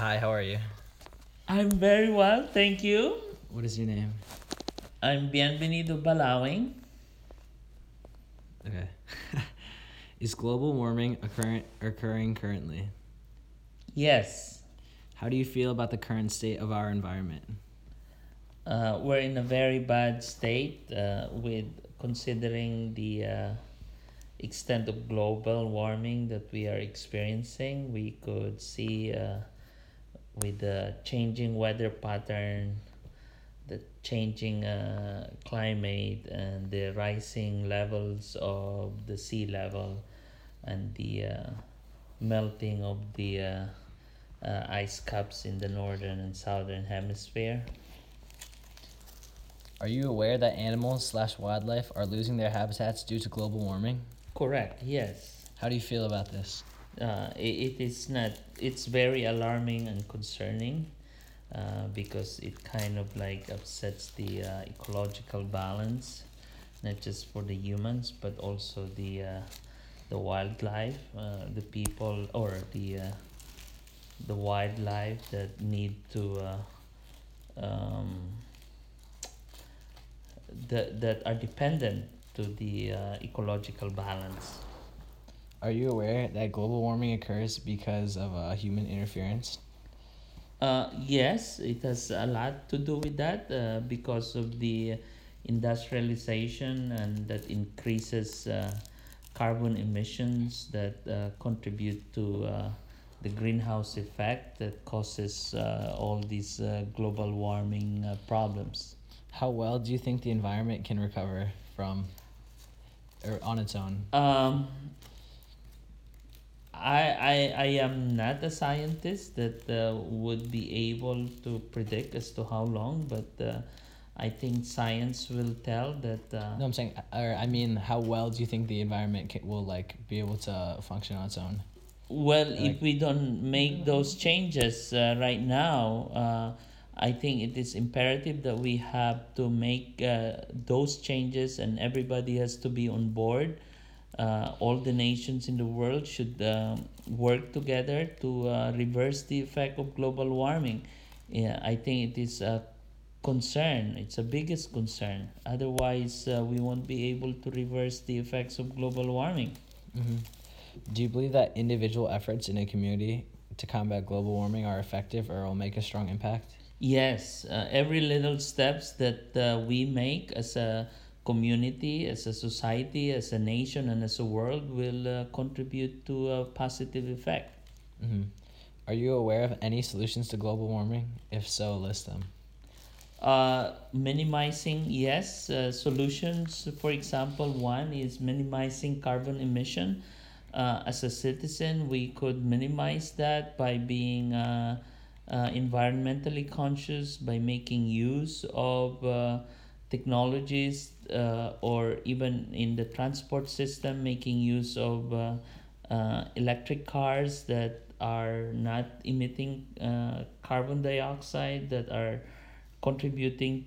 Hi, how are you? I'm very well, thank you. What is your name? I'm Bienvenido Balawing. Okay. Is global warming occurring currently? Yes, How do you feel about the current state of our environment? we're in a very bad state with considering the extent of global warming that we are experiencing. We could see with the changing weather pattern, the changing climate, and the rising levels of the sea level, and the melting of the ice caps in the northern and southern hemisphere. Are you aware that animals/wildlife are losing their habitats due to global warming? Correct, yes. How do you feel about this? It is not, it's very alarming and concerning because it kind of like upsets the ecological balance, not just for the humans, but also the wildlife, the people, or the wildlife that need to um, that are dependent to the ecological balance. Are you aware that global warming occurs because of human interference? Yes, it has a lot to do with that because of the industrialization, and that increases carbon emissions that contribute to the greenhouse effect that causes all these global warming problems. How well do you think the environment can recover from or on its own? Um, I am not a scientist that would be able to predict as to how long, but I think science will tell that. No, I'm saying, or I mean, how well do you think the environment will like be able to function on its own? Well, Like, if we don't make those changes right now, I think it is imperative that we have to make those changes, and everybody has to be on board. All the nations in the world should work together to reverse the effect of global warming. Yeah, I think it is a concern. It's a biggest concern. Otherwise, we won't be able to reverse the effects of global warming. hmm do you believe that individual efforts in a community to combat global warming are effective or will make a strong impact? Yes, every little steps that we make as a community, as a society, as a nation, and as a world will contribute to a positive effect. hmm Are you aware of any solutions to global warming? If so, list them. Minimizing, yes, solutions. For example, one is minimizing carbon emission. As a citizen, we could minimize that by being environmentally conscious, by making use of technologies, or even in the transport system, making use of electric cars that are not emitting carbon dioxide, that are contributing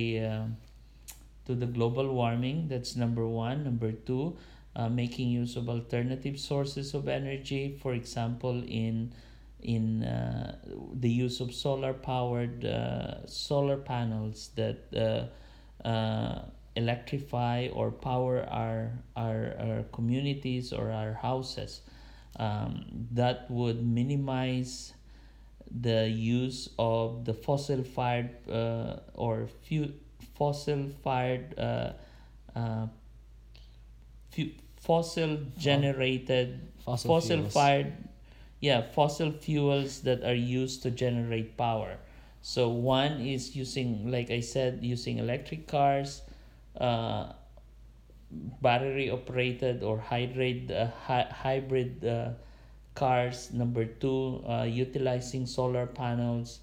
to the global warming. That's number one. Number two, making use of alternative sources of energy. For example, in the use of solar powered solar panels that electrify or power our communities or our houses. That would minimize the use of the fossil fired fossil fired uh, fossil Fo- generated Fossil fossil fuels. fired yeah, fossil fuels that are used to generate power. So one is using, like I said, using electric cars, uh, battery operated or hybrid cars. Number two, utilizing solar panels.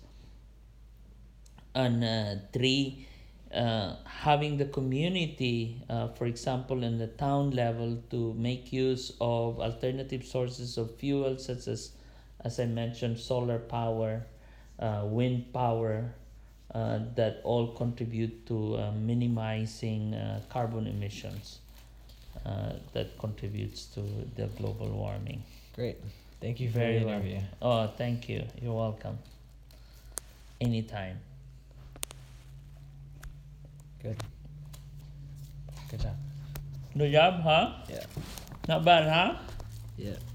And three, having the community, for example, in the town level, to make use of alternative sources of fuel, such as I mentioned, solar power, wind power, that all contribute to minimizing carbon emissions that contributes to the global warming. Great. Thank you for Very the well. interview. Oh, thank you. You're welcome. Anytime. Good. Good job. Good job, huh? Yeah. Not bad, huh? Yeah.